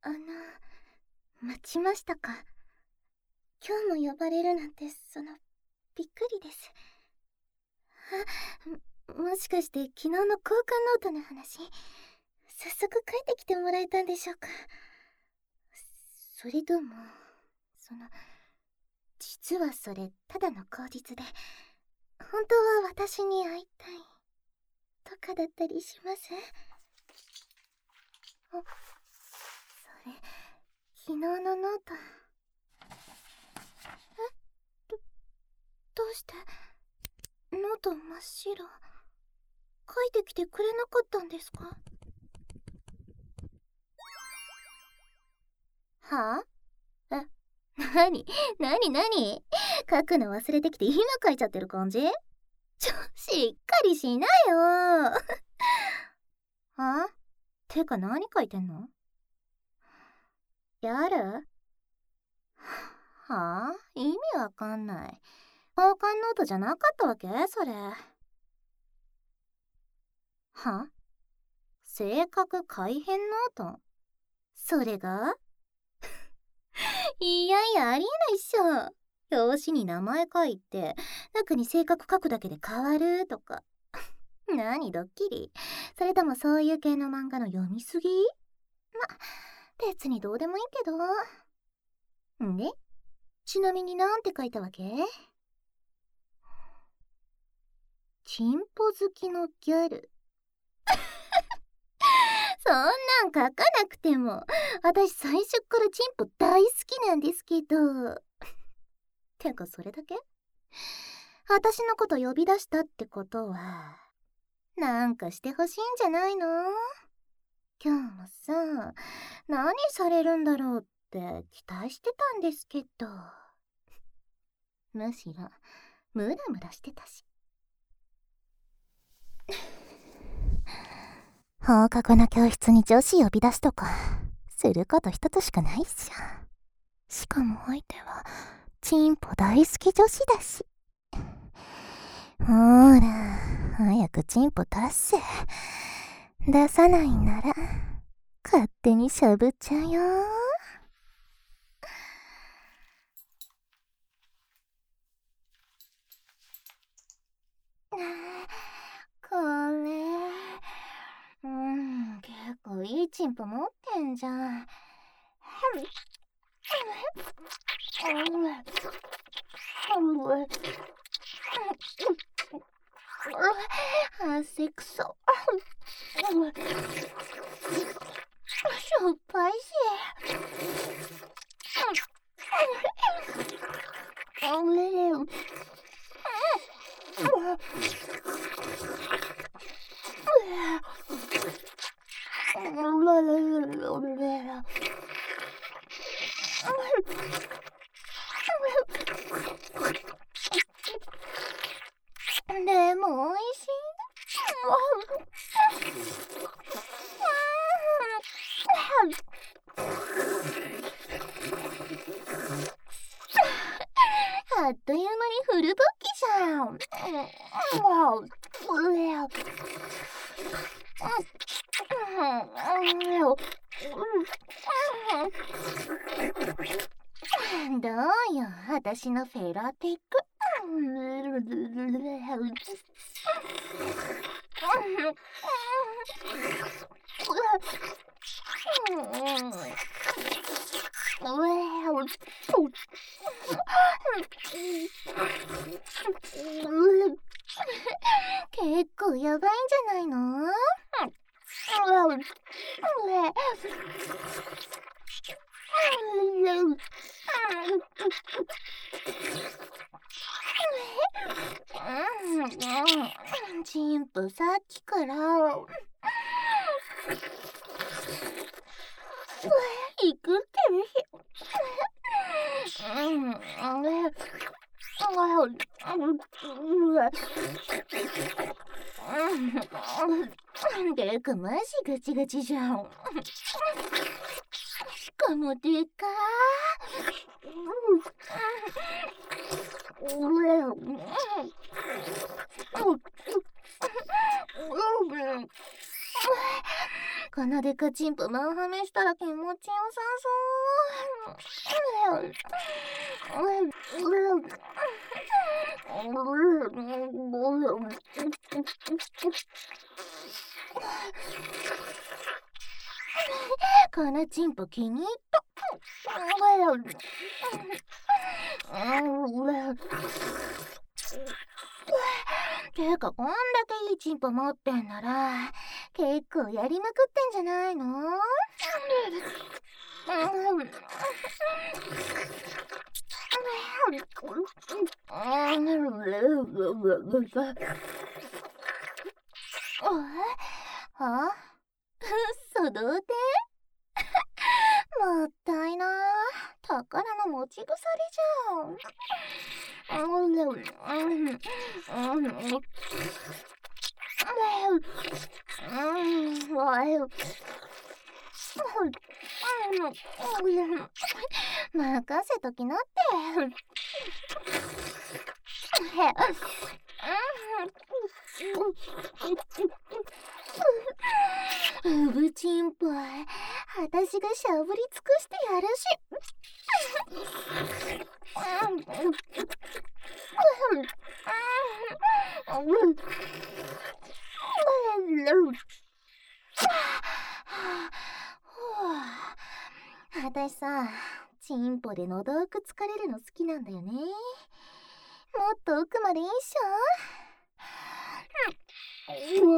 待ちましたか。今日も呼ばれるなんて、びっくりです。もしかして昨日の交換ノートの話、早速書いてきてもらえたんでしょうか。それとも、実はそれただの口実で、本当は私に会いたいとかだったりします？それ、昨日のノート。どうしてノート真っ白。書いてきてくれなかったんですか？はぁ？なに書くの忘れてきて今書いちゃってる感じ？しっかりしなよは？てか何書いてんの？ギャル？はぁ？意味わかんない。交換ノートじゃなかったわけ？それ。は？性格改変ノート？それがいやいや、ありえないっしょ。表紙に名前書いて、中に性格書くだけで変わるとか。何ドッキリ？それともそういう系の漫画の読みすぎ？別にどうでもいいけど。んで、ちなみになんて書いたわけ？チンポ好きのギャル。そんなん書かなくても、私最初からチンポ大好きなんですけど。てかそれだけ？私のこと呼び出したってことは、なんかしてほしいんじゃないの？今日もさ、何されるんだろうって期待してたんですけど。むしろ、ムラムラしてたし。放課後の教室に女子呼び出すとか、すること一つしかないっしょ。しかも相手は、チンポ大好き女子だし。ほーら、早くチンポ出せ。出さないなら、勝手にしゃぶっちゃうよ。これ、結構いいチンポ持ってんじゃん。汗くそ。しょっぱいし。でもおいしい。あっという間にフル勃起じゃん。どうよ、私のフェラティック。結構やばいんじゃないの？チンポさっきからいくってみ。てかマジガチガチじゃん。しかもでかこのなでかチンポマンハメしたら気持ちよさこのチンポ気に入った。てかこんだけいいチンポ持ってんなら結構やりまくってんじゃないの？あ？嘘童貞？もったいな。宝の持ち腐りじゃん。任せときなって。うぶちんぽい、私がしゃぶり尽くしてやるし。私さ、チンポで喉奥疲れるの好きなんだよね。もっと奥までいいっしょ。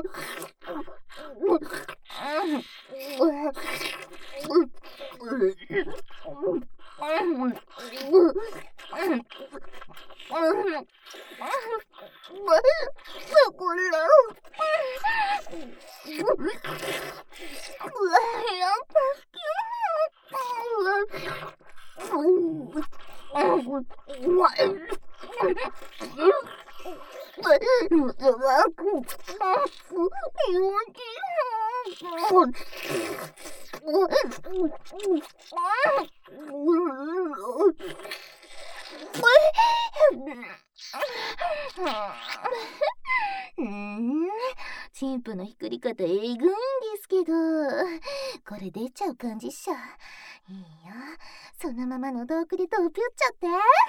チンプのひくり方えぐいんですけど、これ出ちゃう感じっしょ。いいよ、そのまま喉奥でドピュっちゃって。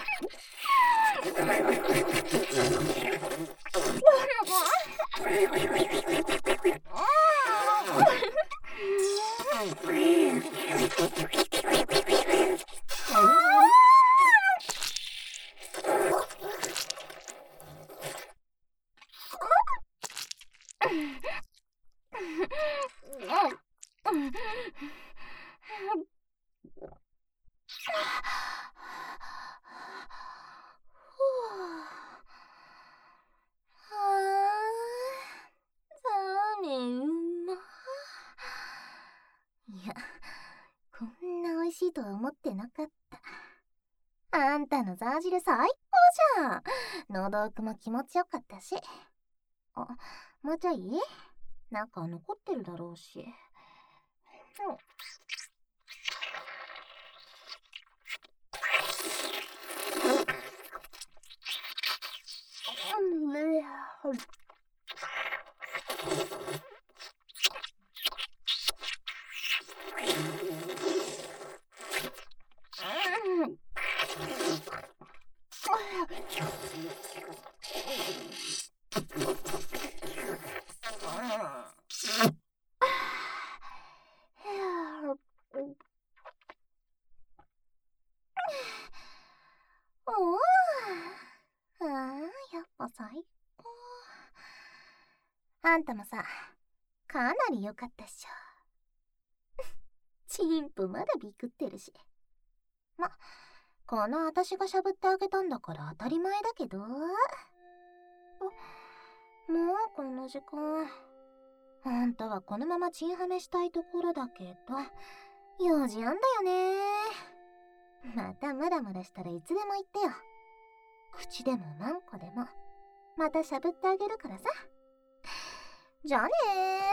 いや、こんな美味しいとは思ってなかった。あんたのザー汁最高じゃん。喉奥も気持ちよかったし。あ、もうちょい？中残ってるだろうし。やっぱ最高。あんたもさ、かなり良かったっしょ。チンプまだビクってるし。ま、この私がしゃぶってあげたんだから当たり前だけど。もうこんな時間。あんたはこのままチンハメしたいところだけど、用事あんだよね。またムラムラしたらいつでも言ってよ。口でもマンコでもまたしゃぶってあげるからさ。じゃあねー。